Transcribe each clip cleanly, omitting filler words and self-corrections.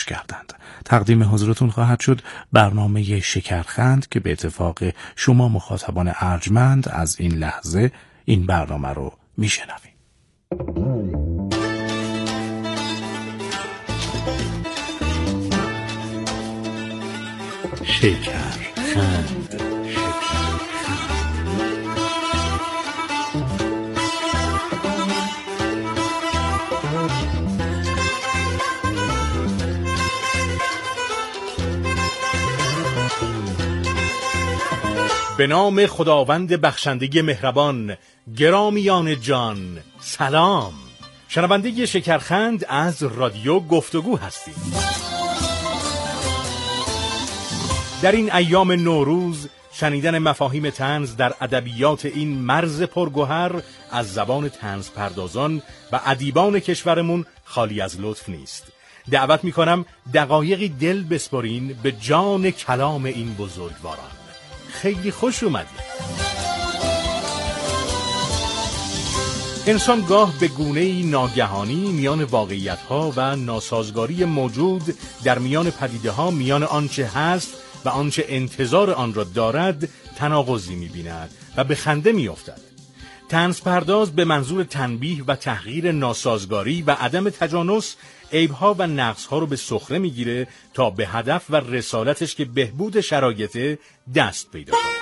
پخش کردند. تقدیم حضورتون خواهد شد برنامه شکرخند که به اتفاق شما مخاطبان ارجمند از این لحظه این برنامه رو میشنوید. شکرخند. به نام خداوند بخشنده مهربان. گرامیان جان سلام. شنونده شکرخند از رادیو گفتگو هستید. در این ایام نوروز شنیدن مفاهیم طنز در ادبیات این مرز پرگوهر از زبان طنز پردازان و ادیبان کشورمون خالی از لطف نیست. دعوت میکنم دقایقی دل بسپارین به جان کلام این بزرگواران. خیلی خوش اومدید. انسان گاه به گونه‌ای ناگهانی میان واقعیت‌ها و ناسازگاری موجود در میان پدیده‌ها، میان آنچه هست و آنچه انتظار آن را دارد تناقضی می‌بیند و به خنده می‌افتد. طنز پرداز به منظور تنبیه و تحقیر ناسازگاری و عدم تجانس عیب‌ها و نقص‌ها رو به سخره می‌گیره تا به هدف و رسالتش که بهبود شرایط دست پیدا کنه.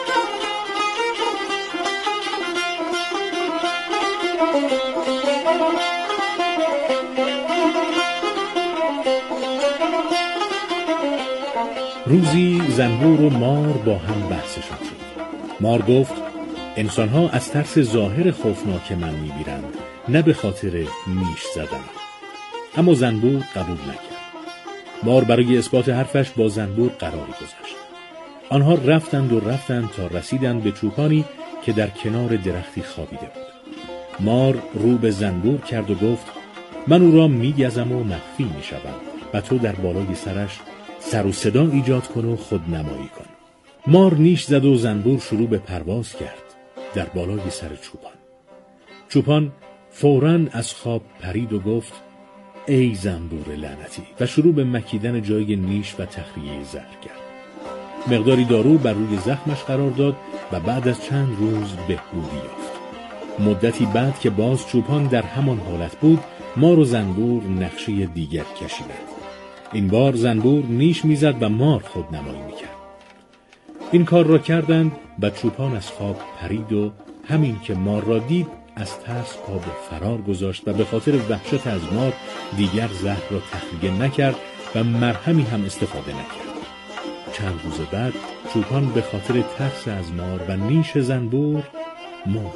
روزی زنبور و مار با هم بحثشون شد. مار گفت انسان‌ها از ترس ظاهر خوفناک من می‌میرند، نه به خاطر نیش زدن. اما زنبور قبول نکرد. مار برای اثبات حرفش با زنبور قراری گذاشت. آنها رفتند تا رسیدند به چوپانی که در کنار درختی خوابیده بود. مار رو به زنبور کرد و گفت من او را می‌گزم و مخفی می‌شوم و تو در بالای سرش سر و صدا ایجاد کن و خودنمایی کن. مار نیش زد و زنبور شروع به پرواز کرد در بالای سر چوپان. چوپان فوراً از خواب پرید و گفت ای زنبور لعنتی و شروع به مکیدن جای نیش و تخلیه زهر کرد. مقداری دارو بر روی زخمش قرار داد و بعد از چند روز بهبودی یافت. مدتی بعد که باز چوپان در همان حالت بود، مار و زنبور نقشه دیگر کشیدند. این بار زنبور نیش میزد و مار خودنمایی میکرد. این کار را کردند و چوپان از خواب پرید و همین که مار را دید از ترس پا به فرار گذاشت و به خاطر وحشت از مار دیگر زهر را تخلیه نکرد و مرهمی هم استفاده نکرد. چند روز بعد چوپان به خاطر ترس از مار و نیش زنبور مرد.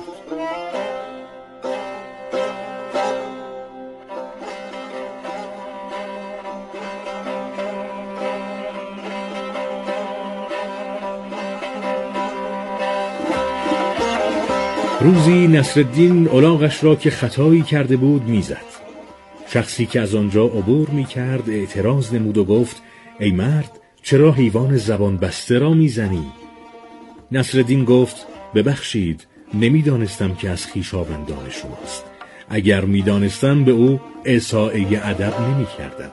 روزی نصرالدین الاغش را که خطایی کرده بود میزد. شخصی که از آنجا عبور میکرد اعتراض نمود و گفت ای مرد چرا حیوان زبان بسته را میزنی؟ نصرالدین گفت ببخشید نمیدانستم که از خویشاوندان شماست. اگر میدانستم به او اعطای ادب نمیکردم.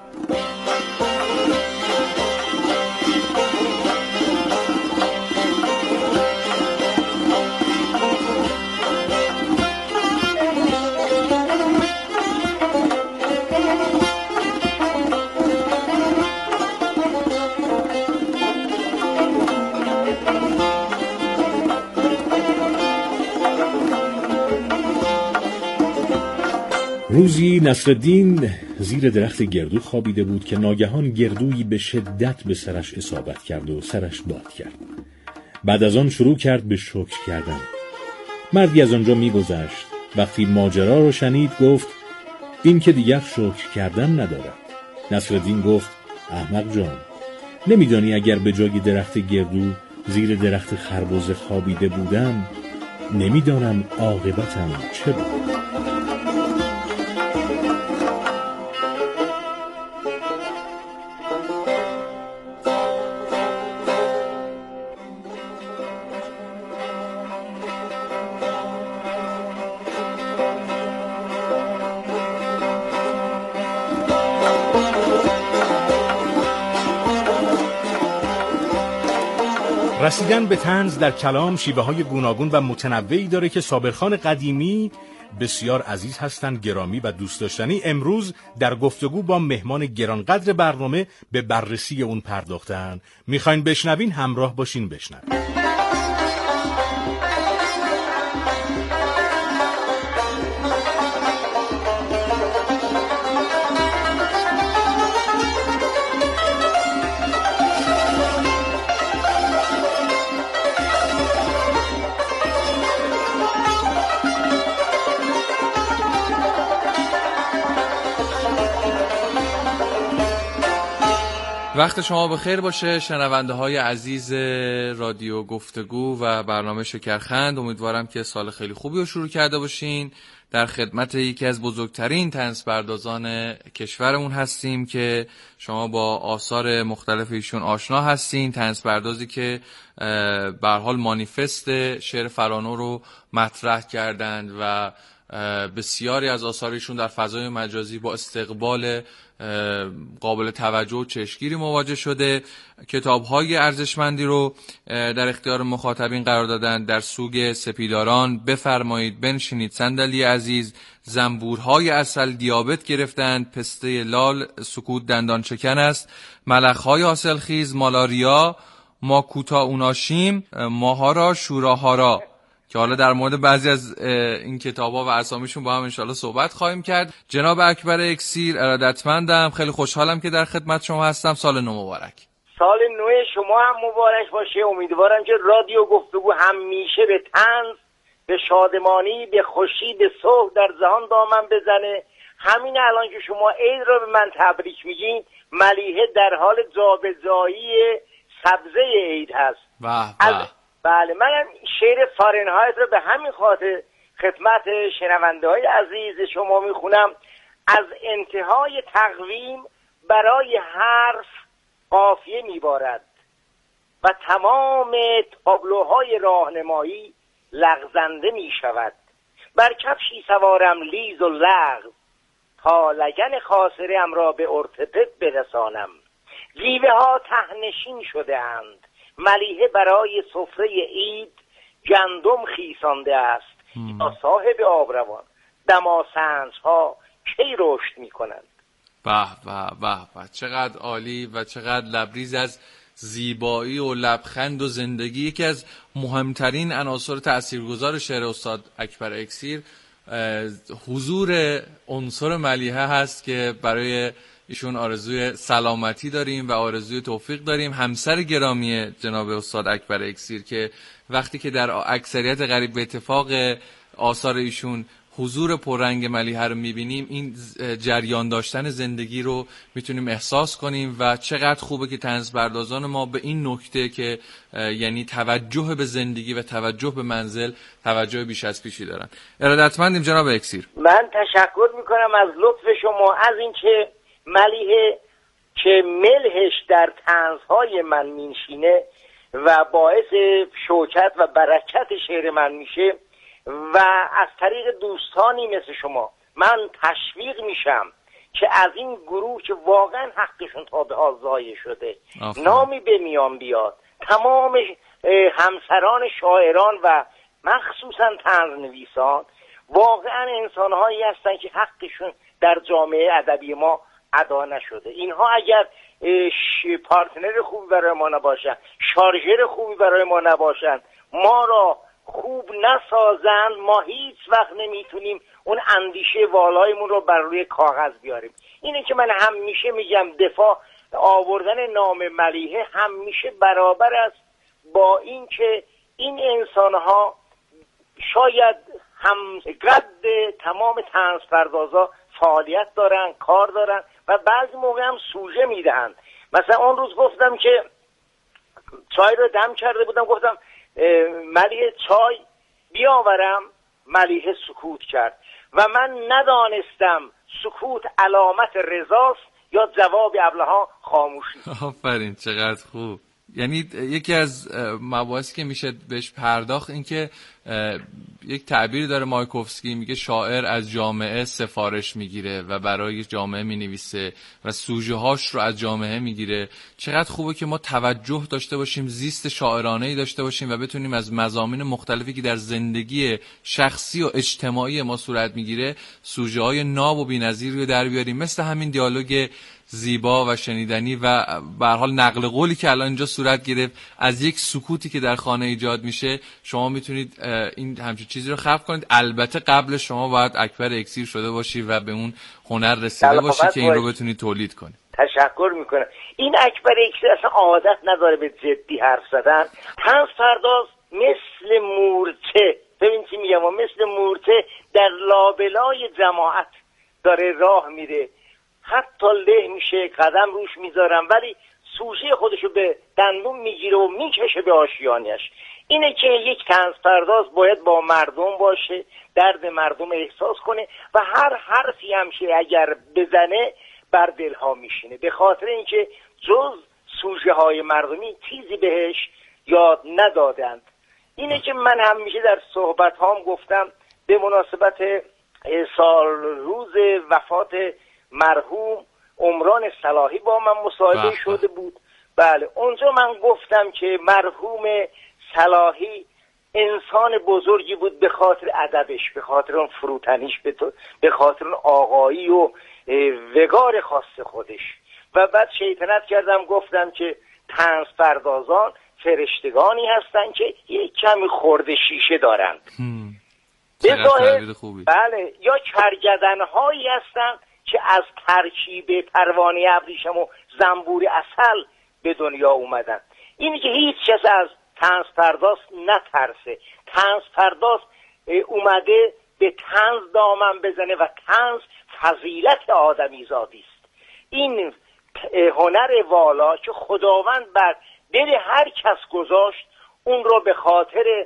روزی نصرالدین زیر درخت گردو خوابیده بود که ناگهان گردویی به شدت به سرش اصابت کرد و سرش باد کرد. بعد از آن شروع کرد به شکر کردن. مردی از آنجا می‌گذشت. وقتی ماجرا رو شنید گفت این که دیگر شکر کردن ندارد. نصرالدین گفت احمق جان، نمیدانی اگر به جای درخت گردو زیر درخت خربزه خوابیده بودم نمیدانم عاقبتم چه بود. رسیدن به طنز در کلام شیوه های گوناگون و متنوعی داره که صابرخان قدیمی بسیار عزیز هستند، گرامی و دوست داشتنی. امروز در گفتگو با مهمان گرانقدر برنامه به بررسی اون پرداختن. میخواین بشنوین؟ همراه باشین بشنوین. وقت شما بخیر باشه شنونده های عزیز رادیو گفتگو و برنامه شکرخند. امیدوارم که سال خیلی خوبی رو شروع کرده باشین. در خدمت یکی از بزرگترین طنزپردازان کشورمون هستیم که شما با آثار مختلف ایشون آشنا هستین. طنزپردازی که به هر حال مانیفست شعر فرانو رو مطرح کردند و بسیاری از آثارشون در فضای مجازی با استقبال قابل توجه و چشمگیری مواجه شده. کتاب‌های ارزشمندی رو در اختیار مخاطبین قرار دادن. در سوگ سپیداران، بفرمایید بنشینید صندلی عزیز، زنبورهای عسل، دیابت گرفتند، پسته لال، سکوت دندان شکن است، ملخ‌های حاصلخیز، مالاریا، ما کوتا اوناشیم، ماهارا شوراهارا، که حالا در مورد بعضی از این کتاب‌ها و اسامیشون با هم انشالله صحبت خواهیم کرد. جناب اکبر اکسیر، ارادتمندم، خیلی خوشحالم که در خدمت شما هستم. سال نو مبارک. سال نو شما هم مبارک باشه. امیدوارم که رادیو گفتگو همیشه به طنز، به شادمانی، به خوشی، به صلح در جهان دامن بزنه. همین الان که شما عید رو به من تبریک میگین، ملیحه در حال جابجایی سبزه عید هست. بله، من شعر فارنهایت رو به همین خاطر خدمت شنونده های عزیز شما میخونم. از انتهای تقویم برای حرف قافیه میبارد و تمام تابلوهای راهنمایی لغزنده میشود. بر کفشی سوارم لیز و لغز تا لگن خاصره‌ام را به ارتپد برسانم. جیوه ها تهنشین شده اند، ملیحه برای سفره عید گندم خیسانده است. یا صاحب آبروان دماسنج‌ها کی رشد می‌کنند. به به به به، چقدر عالی و چقدر لبریز از زیبایی و لبخند و زندگی. یکی از مهمترین عناصر تاثیرگذار شعر استاد اکبر اکسیر حضور عنصر ملیحه هست که برای ایشون آرزوی سلامتی داریم و آرزوی توفیق داریم. همسر گرامی جناب استاد اکبر اکسیر که وقتی که در اکثریت قریب به اتفاق آثار ایشون حضور پررنگ ملیحه رو میبینیم، این جریان داشتن زندگی رو میتونیم احساس کنیم و چقدر خوبه که طنزپردازان ما به این نکته که یعنی توجه به زندگی و توجه به منزل توجه بیش از پیشی دارن. ارادتمندیم جناب اکسیر. من تشکر میکنم از لطف شما، از اینکه ملیحه که ملحش در طنزهای من میشینه و باعث شوکت و برکت شعر من میشه و از طریق دوستانی مثل شما من تشویق میشم که از این گروه که واقعا حقشون تا به حال ضایع شده نامی به میان بیاد. تمام همسران شاعران و مخصوصا طنز نویسان واقعا انسانهایی هستن که حقشون در جامعه ادبی ما ادا نشده. اینها اگر پارتنر خوبی برای ما نباشن، شارژر خوبی برای ما نباشن، ما را خوب نسازن، ما هیچ وقت نمیتونیم اون اندیشه والایمون رو بر روی کاغذ بیاریم. اینه که من همیشه میگم دفاع آوردن نام ملیحه همیشه برابر است با این که این انسانها شاید هم قد تمام طنزپردازا فعالیت دارن، کار دارن و بعضی موقع هم سوژه میدهند. مثلا اون روز گفتم که چای رو دم کرده بودم، گفتم ملیحه چای بیاورم، ملیحه سکوت کرد و من ندانستم سکوت علامت رضاست یا جواب ابلهان خاموشی. آفرین، چقدر خوب. یعنی یکی از مباحثی که میشه بهش پرداخت این که یک تعبیری داره مایکوفسکی، میگه شاعر از جامعه سفارش میگیره و برای جامعه مینویسه و سوژه هاش رو از جامعه میگیره. چقدر خوبه که ما توجه داشته باشیم، زیست شاعرانه‌ای داشته باشیم و بتونیم از مضامین مختلفی که در زندگی شخصی و اجتماعی ما صورت میگیره سوژه های ناب و بی‌نظیری رو در بیاریم، مثل همین دیالوگ زیبا و شنیدنی و به هر حال نقل قولی که الان اینجا صورت گرفت از یک سکوتی که در خانه ایجاد میشه. شما میتونید این همچین چیزی رو خلق کنید. البته قبل شما باید اکبر اکسیر شده باشی و به اون هنر رسیده باشی که این رو بتونید تولید کنید. تشکر میکنم. این اکبر اکسیر اصلا عادت نداره به جدی حرف زدن. طنز پرداز مثل مورچه، ببین چی میگم، مثل مورچه در لابلای جماعت داره راه میره، حتی له میشه، قدم روش میذارم، ولی سوژه خودشو به دندون میگیره و میکشه به آشیانش. اینه که یک طنز پرداز باید با مردم باشه، درد مردم احساس کنه و هر حرفی هم که اگر بزنه بر دلها میشینه، به خاطر اینکه جز سوژه های مردمی چیزی بهش یاد ندادند. اینه که من همیشه در صحبت هام گفتم به مناسبت سال روز وفات مرحوم عمران صلاحی با من مصاحبه شده بود. بله، اونجا من گفتم که مرحوم صلاحی انسان بزرگی بود به خاطر ادبش، به خاطر اون فروتنیش، به خاطر اون آقایی و وقار خاص خودش. و بعد شیطنت کردم گفتم که طنز پردازان فرشتگانی هستن که یک کمی خورده شیشه دارند. به ظاهر بله، یا کرگدن‌هایی هستن که از ترکیب پروانه ابریشم و زنبور عسل به دنیا اومدن. اینی که هیچ کس از طنز پرداز نترسه. طنز پرداز اومده به طنز دامن بزنه و طنز فضیلت آدمیزادی است. این هنر والا که خداوند بر دل هر کس گذاشت، اون رو به خاطر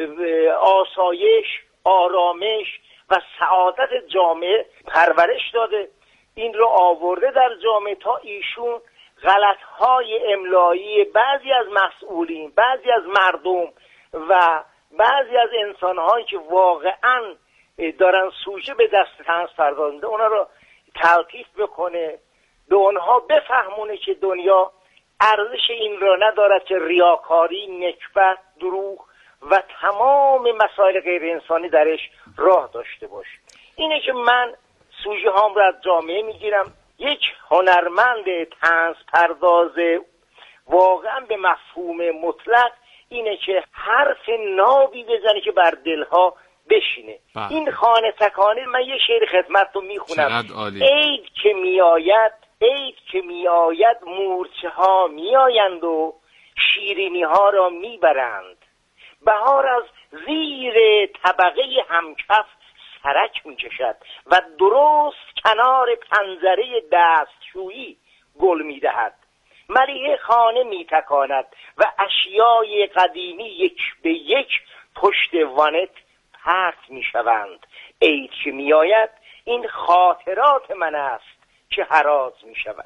آسایش، آرامش و سعادت جامعه پرورش داده. این رو آورده در جامعه تا ایشون غلط‌های املایی بعضی از مسئولین، بعضی از مردم و بعضی از انسان‌هایی که واقعاً دارن سوژه به دست طنز پرداز میده، اونا رو تلطیف بکنه، به اونها بفهمونه که دنیا ارزش این را ندارد که ریاکاری، نکبت، دروغ و تمام مسائل غیر انسانی درش راه داشته باشه. اینه که من سوژه هام را از جامعه میگیرم. یک هنرمند طنز پرداز واقعا به مفهوم مطلق اینه که حرف نابی بزنه که بر دلها بشینه. این خانه تکانه، من یه شعر خدمت رو میخونم. عید که میآید مورچه ها میآیند و شیرینی ها را میبرند. بهار از زیر طبقه همکف سرک میکشد و درست کنار پنجره دستشویی گل میدهد. ملیحه خانه میتکاند و اشیای قدیمی یک به یک پشت وانت پرت میشوند. عید که میآید این خاطرات من است که هراز میشود.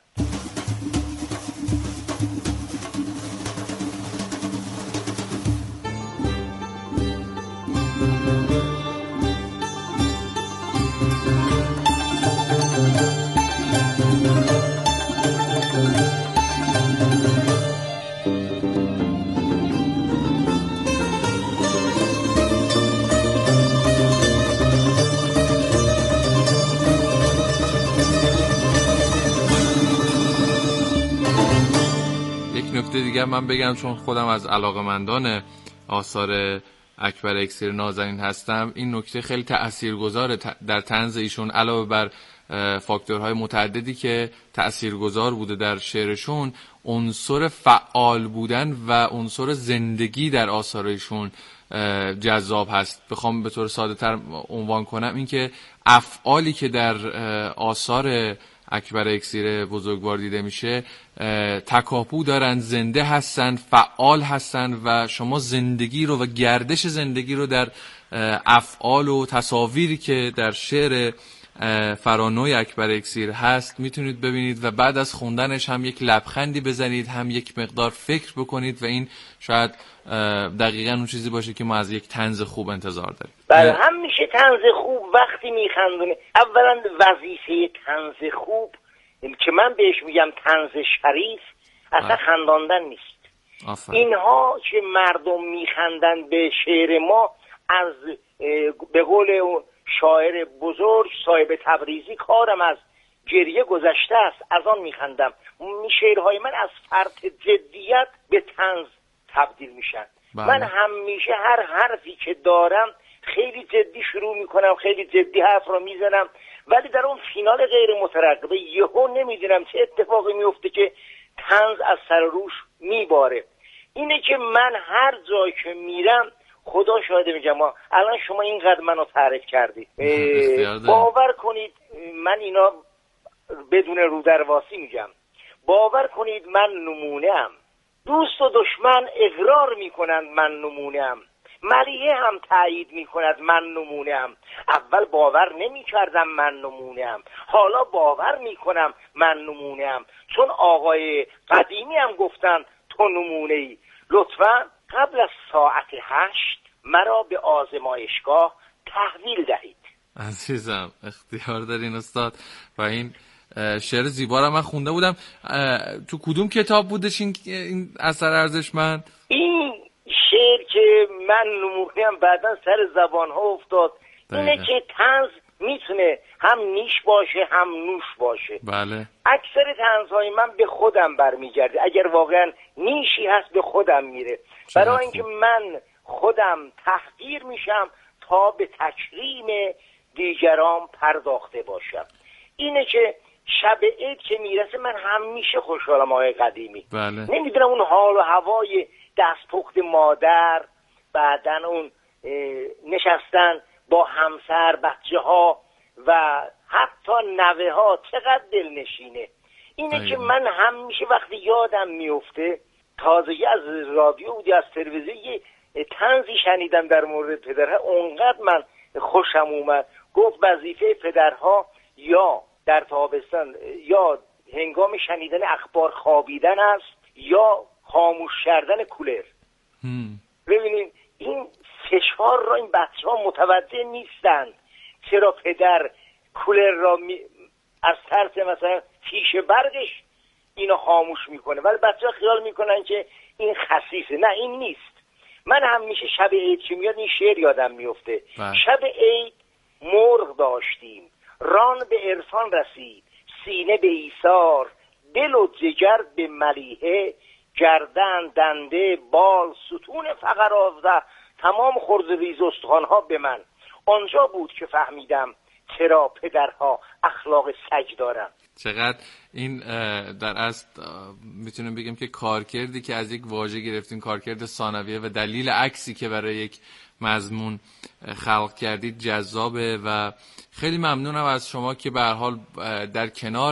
نکته دیگه من بگم، چون خودم از علاقه‌مندان آثار اکبر اکسیر نازنین هستم، این نکته خیلی تأثیرگذاره در طنز ایشون. علاوه بر فاکتورهای متعددی که تأثیرگذار بوده در شعرشون، عنصر فعال بودن و عنصر زندگی در آثارشون جذاب هست. بخوام به طور ساده تر عنوان کنم، این که افعالی که در آثار اکبر اکسیر بزرگوار دیده میشه تکاپو دارن، زنده هستن، فعال هستن و شما زندگی رو و گردش زندگی رو در افعال و تصاویری که در شعر فرانوی اکبر اکسیر هست میتونید ببینید و بعد از خوندنش هم یک لبخندی بزنید، هم یک مقدار فکر بکنید و این شاید دقیقاً اون چیزی باشه که ما از یک طنز خوب انتظار داریم. بله، هم میشه طنز خوب وقتی میخندونه. اولا وظیفه طنز خوب که من بهش میگم طنز شریف اصلا خنداندن نیست. اینها که مردم میخندن به شعر ما، از به قول شاعر بزرگ صاحب تبریزی، کارم از گریه گذشته است، از آن میخندم. شعرهای من از فرط جدیت به طنز تبدیل میشن. من همیشه هر حرفی که دارم خیلی جدی شروع میکنم، خیلی جدی حرف رو میزنم، ولی در اون فینال غیر مترقبه یهو نمیدونم چه اتفاقی میفته که طنز از سر روش میباره. اینه که من هر جایی که میرم، خدا شاهده میگم، الان شما اینقدر منو تعریف کردید، باور کنید من اینا بدون رودرواسی میگم، باور کنید من نمونه‌ام. دوست و دشمن اقرار میکنند من نمونه‌ام، ملیحه هم تایید میکند من نمونه‌ام. اول باور نمیکردم من نمونه‌ام، حالا باور میکنم من نمونه‌ام، چون آقای قدیمی هم گفتن تو نمونه‌ای. لطفاً قبل از ساعت 8 مرا به آزمایشگاه تحویل دهید. عزیزم اختیار دارین استاد. و این شعر زیبا رو من خونده بودم. تو کدوم کتاب بودش این اثر ارزشمند؟ این شعر که من نمونه‌ام بعداً سر زبان‌ها افتاد. اینه که طنز میتونه هم نیش باشه هم نوش باشه. بله. اکثر طنزهای من به خودم برمیگرده، اگر واقعا نیشی هست به خودم میره، برای اینکه من خودم تحقیر میشم تا به تکریم دیگران پرداخته باشم. اینه که شب عید که میرسه من همیشه خوشحالم آقای قدیمی. بله. نمیدونم اون حال و هوای دستپخت مادر، بعدن اون نشستن با همسر، بچه ها و حتی نوه ها، چقدر دلنشینه. اینه که من همیشه وقتی یادم میفته، تازگی از رادیو بودی از تلویزیون یه طنزی شنیدم در مورد پدرها، اونقدر من خوشم اومد. گفت وظیفه پدرها یا در تابستان یا هنگام شنیدن اخبار خوابیدن است یا خاموش کردن کولر. ببینید این فشار را این بچه ها متوجه نیستند. چرا پدر کولر را از ترس مثلا فیش برقش اینو خاموش میکنه، ولی بچه ها خیال میکنن که این خسیسه. نه، این نیست. من همیشه شب عید که میاد این شعر یادم میفته. شب عید مرغ داشتیم، ران به عرفان رسید، سینه به ایثار، دل و جگر به ملیحه، گردن دنده بال ستون فقر آزده، تمام خرد ریز استخوانها به من. آنجا بود که فهمیدم چرا پدرها اخلاق سگ دارن. چقدر این در اصل میتونم بگم که کارکردی که از یک واژه گرفتین، کارکرد ثانویه و دلیل عکسی که برای یک مضمون خلق کردید جذابه و خیلی ممنونم از شما که به هر حال در کنار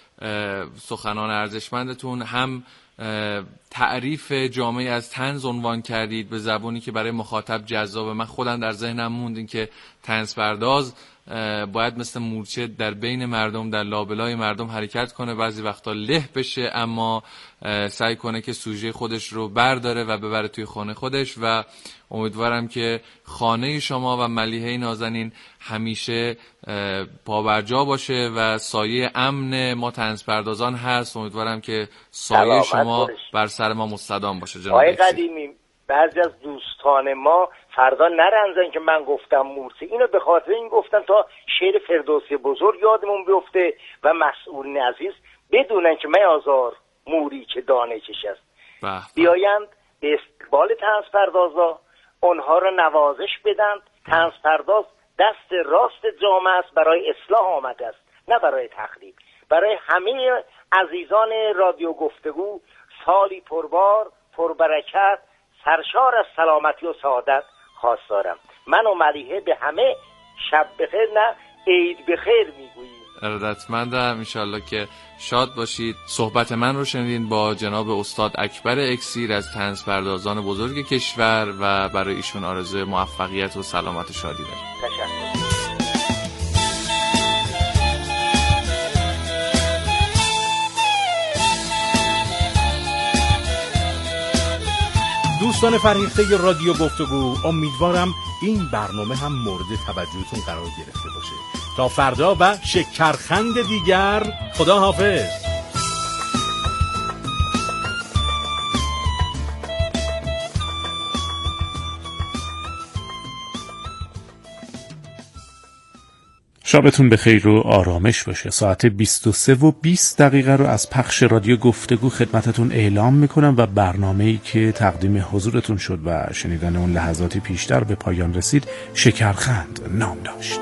سخنان ارزشمندتون هم تعریف جامعی از طنز عنوان کردید به زبانی که برای مخاطب جذابه. من خودم در ذهنم موند این که طنز پرداز باید مثل مورچه در بین مردم، در لابلای مردم حرکت کنه، بعضی وقتا له بشه اما سعی کنه که سوژه خودش رو برداره و ببره توی خانه خودش. و امیدوارم که خانه شما و ملیحه نازنین همیشه پابرجا باشه و سایه امن ما طنز پردازان هست. امیدوارم که سایه شما بر سر ما مستدام باشه. جناب آقای قدیمی، بعضی از دوستان ما فردا نرنزن که من گفتم مورچه. اینو به خاطر این گفتم تا شعر فردوسی بزرگ یادمون بیفته و مسئولین عزیز بدونن که من آزار موری که دانه کش است. بیایند به استقبال طنز پردازا، اونها را نوازش بدند. طنز پرداز دست راست جامعه است، برای اصلاح آمده است نه برای تخریب. برای همه عزیزان رادیو گفتگو سالی پربار، پربرکت، سرشار از سلامتی و سعادت خواست دارم. من و ملیحه به همه شب بخیر نه عید بخیر میگوییم. ارادتمندم. انشالله که شاد باشید. صحبت من رو شنیدین با جناب استاد اکبر اکسیر از طنز پردازان بزرگ کشور و برای ایشون آرزوی موفقیت و سلامت و شادی دارم. تشکر. دوستان فرهیخته رادیو گفتگو، امیدوارم این برنامه هم مورد توجهتون قرار گرفته باشه. تا فردا و شکرخند دیگر، خدا حافظ. شبتون بخیر و آرامش باشه. ساعت 23:20 رو از پخش رادیو گفتگو خدمتتون اعلام میکنم و برنامه‌ای که تقدیم حضورتون شد و شنیدن اون لحظاتی پیشتر به پایان رسید شکرخند نام داشت.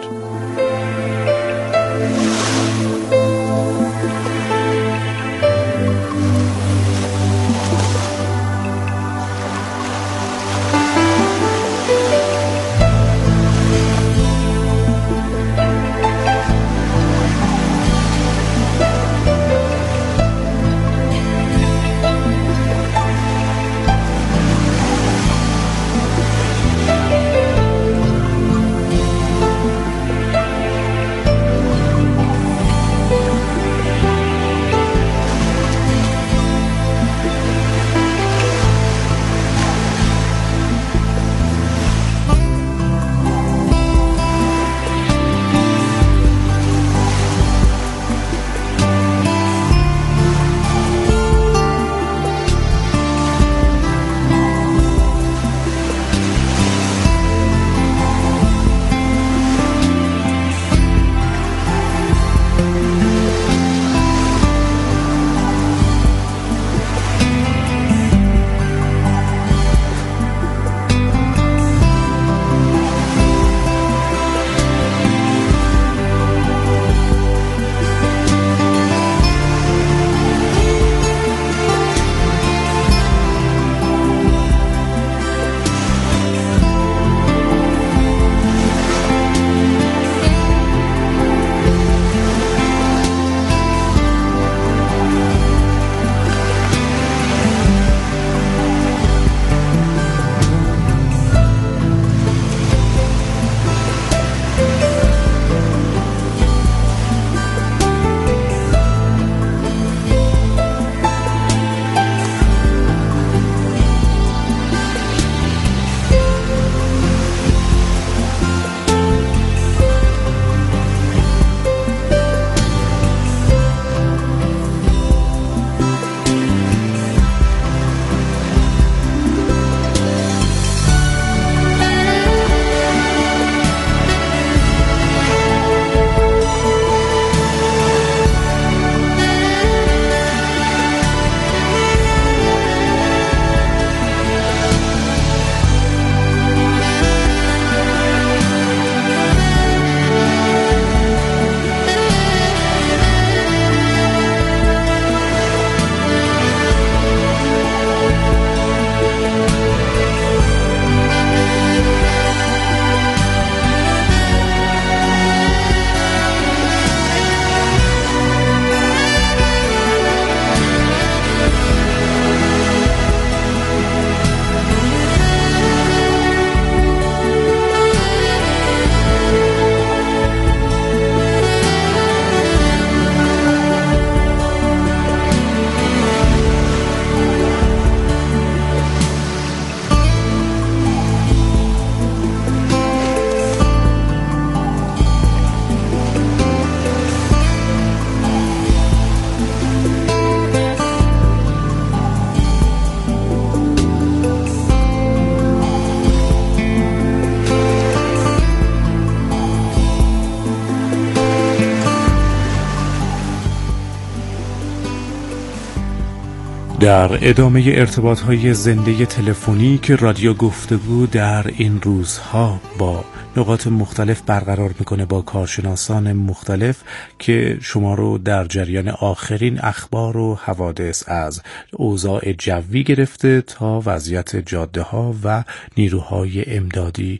در ادامه ارتباط‌های زنده تلفنی که رادیو گفتگو در این روزها با نقاط مختلف برقرار میکنه با کارشناسان مختلف که شما رو در جریان آخرین اخبار و حوادث از اوضاع جوی گرفته تا وضعیت جاده‌ها و نیروهای امدادی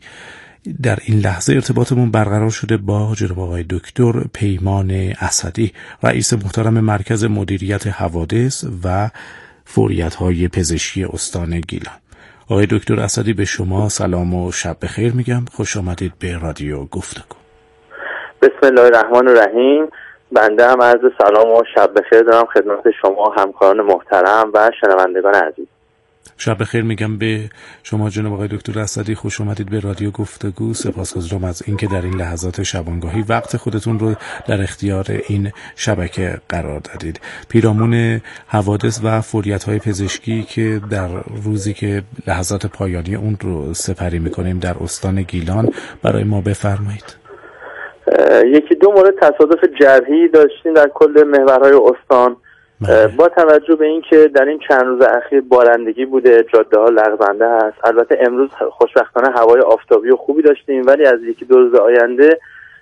در این لحظه ارتباطمون برقرار شده با جناب آقای دکتر پیمان اسدی، رئیس محترم مرکز مدیریت حوادث و فوریت‌های پزشکی استان گیلان. آقای دکتر اسدی به شما سلام و شب بخیر میگم. خوش آمدید به رادیو گفتگو. بسم الله الرحمن الرحیم. بنده هم عرض سلام و شب بخیر دارم خدمت شما همکاران محترم و شنوندگان عزیز. شب بخیر میگم به شما جناب آقای دکتر اسدی. خوش اومدید به رادیو گفتگو. سپاسگزارم از اینکه در این لحظات شبانگاهی وقت خودتون رو در اختیار این شبکه قرار دادید. پیرامون حوادث و فوریت‌های پزشکی که در روزی که لحظات پایانی اون رو سپری میکنیم در استان گیلان برای ما بفرمایید. یکی دو مورد تصادف جرحی داشتیم در کل محورهای استان. با توجه به اینکه در این چند روز اخیر بارندگی بوده، جاده ها لغزنده هست. البته امروز خوشبختانه هوای آفتابی و خوبی داشتیم، ولی از یکی دو روز آینده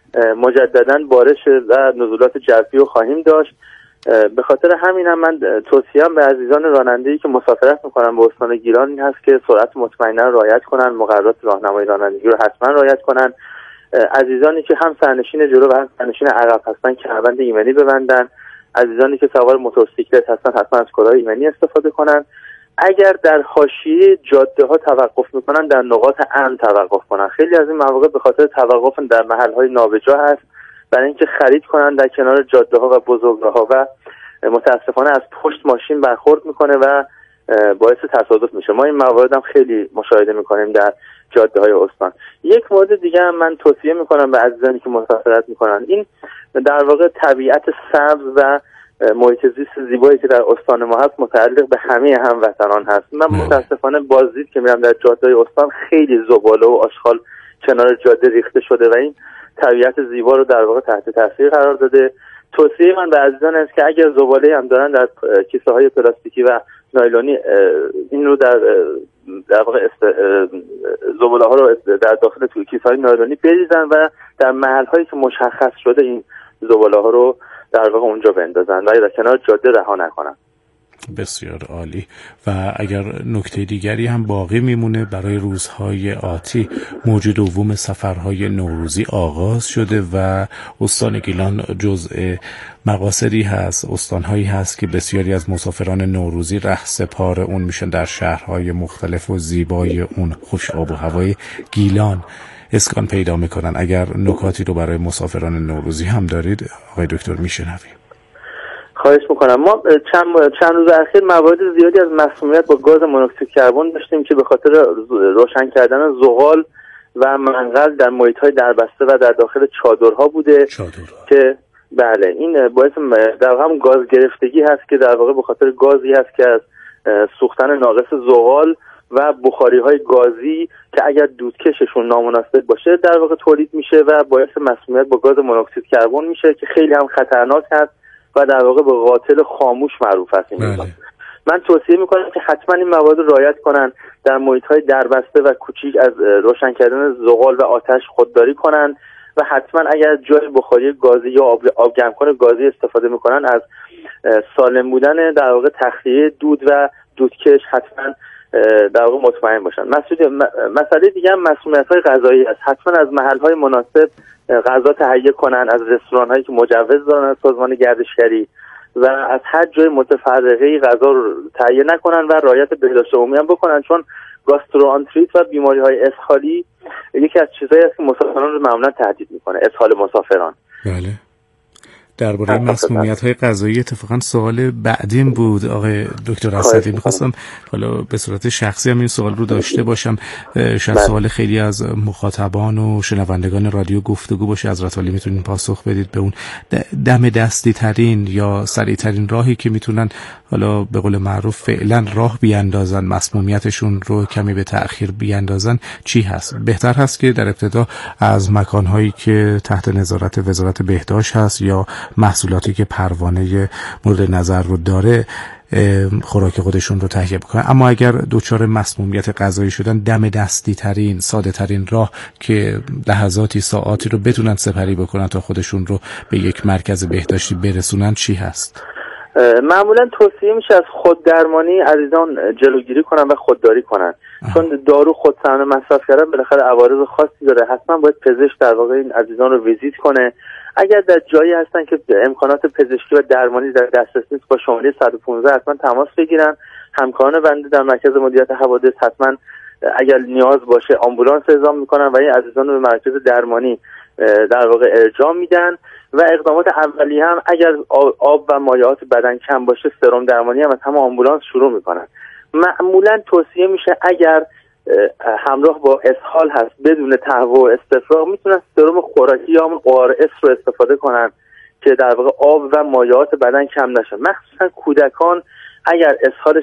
مجددا بارش و نزولات جوی رو خواهیم داشت. به خاطر همین هم من توصیه‌ام به عزیزان راننده‌ای که مسافرت می‌کنن به استان گیلان این هست که سرعت مطمئنا رعایت کنن، مقررات راهنمایی رانندگی رو حتما رعایت کنن. عزیزانی که هم سرنشین جلو و هم سرنشین عقب هستن کمربند ایمنی ببندن. عزیزانی که سوار موتورسیکلت هستن حتما از کلاه ایمنی استفاده کنن. اگر در حاشیه جاده ها توقف میکنن در نقاط امن توقف کنن. خیلی از این مواقع به خاطر توقف در محل های نابجا هست، برای اینکه خرید کنن در کنار جاده ها و بزرگراه‌ها و متاسفانه از پشت ماشین برخورد میکنه و باعث تصادف میشه. ما این موارد هم خیلی مشاهده میکنیم در جاده های استان. یک مورد دیگه هم من توصیه میکنم به عزیزانی که مسافرت میکنن، این در واقع طبیعت سبز و محیط زیست زیبایی که در استان ما هست متعلق به همه هموطنان هست. من متاسفانه بازدید که میرم در جاده های استان خیلی زباله و آشغال کنار جاده ریخته شده و این طبیعت زیبا رو در واقع تحت تاثیر قرار داده. توصیه من به عزیزان است که اگر زباله هم دارن در کیسه های پلاستیکی و نایلونی این رو در واقع زباله ها رو در داخل کیسه های نایلونی بریزن و در محل هایی که مشخص شده این زباله ها رو در واقع اونجا بندازن و در کنار جاده رها نکنن. بسیار عالی. و اگر نکته دیگری هم باقی میمونه، برای روزهای آتی موج دوم سفرهای نوروزی آغاز شده و استان گیلان جزء مقاصدی هست، استانهایی هست که بسیاری از مسافران نوروزی رهسپار اون میشن در شهرهای مختلف و زیبای اون خوش آب و هوای گیلان اسکان پیدا میکنن. اگر نکاتی رو برای مسافران نوروزی هم دارید آقای دکتر میشنویم. خواهش میکنم. ما چند روز اخیر موارد زیادی از مسمومیت با گاز مونوکسید کربن داشتیم که به خاطر روشن کردن زغال و منقل در محیط‌های دربسته و در داخل چادرها بوده که بله این باعث در واقع هم گاز گرفتگی هست که در واقع به خاطر گازی هست که از سوختن ناقص زغال و بخاری‌های گازی که اگر دودکششون نامناسب باشه در واقع تولید میشه و باعث مسمومیت با گاز مونوکسید کربن میشه که خیلی هم خطرناک هست و در واقع به قاتل خاموش معروف است. من توصیه میکنم که حتما این موارد رو رعایت کنن، در محیط‌های دربسته و کوچیک از روشن کردن زغال و آتش خودداری کنن و حتما اگر جای بخاری گازی یا آب گرمکن گازی استفاده میکنن از سالم بودن در واقع تخلیه دود و دودکش حتما در واقع مطمئن باشن. مسئله دیگه هم مسمومیت‌های غذایی است. حتما از محل‌های مناسب غذا تهیه کنن، از رستوران‌هایی که مجوز دارن از سازمان گردشگری و از هر جای متفرقه غذا رو تهیه نکنن و رعایت بهداشت عمومی هم بکنن، چون گاستروآنتریت و بیماری‌های اسهالی یکی از چیزایی است که مسافران رو معمولا تهدید میکنه، اسهال مسافران. بله. درباره مسمومیت‌های غذایی اتفاقا سوال بعدیم بود آقای دکتر اسدی. می‌خواستم حالا به صورت شخصی هم این سوال رو داشته باشم، شاید سوال خیلی از مخاطبان و شنوندگان رادیو گفتگو باشه. حضرت عالی میتونین پاسخ بدید به اون دم دستی ترین یا سریع ترین راهی که میتونن حالا به قول معروف فعلا راه بیاندازن، مسمومیتشون رو کمی به تأخیر بیاندازن، چی هست؟ بهتر هست که در ابتدا از مکان‌هایی که تحت نظارت وزارت بهداشت هست یا محصولاتی که پروانه مورد نظر رو داره خوراک خودشون رو تهیه بکنن، اما اگر دچار مسمومیت غذایی شدن دم دستی ترین ساده ترین راه که لحظاتی ساعاتی رو بتونن سپری بکنن تا خودشون رو به یک مرکز بهداشتی برسونن چی هست؟ معمولا توصیه میشه از خوددرمانی عزیزان جلوگیری کنن و خودداری کنن، چون دارو خودسرانه مصرف کردن بالاخره عوارض خاصی داره. حتما باید پزشک در واقع این عزیزان رو ویزیت کنه. اگر در جایی هستن که امکانات پزشکی و درمانی در دسترس نیست با شماره 115 حتما تماس بگیرن. همکاران بنده در مرکز مدیریت حوادث حتما اگر نیاز باشه آمبولانس اعزام میکنن و این عزیزان رو به مرکز درمانی در واقع ارجاع میدن و اقدامات اولیه هم اگر آب و مایعات بدن کم باشه سرم درمانی هم از همه آمبولانس شروع میکنن. معمولا توصیه میشه اگر همراه با اسهال هست بدون تهوع و استفراغ میتونن سرم خوراکی یا همون ORS رو استفاده کنن که در واقع آب و مایعات بدن کم نشه. مخصوصا کودکان اگر اسهال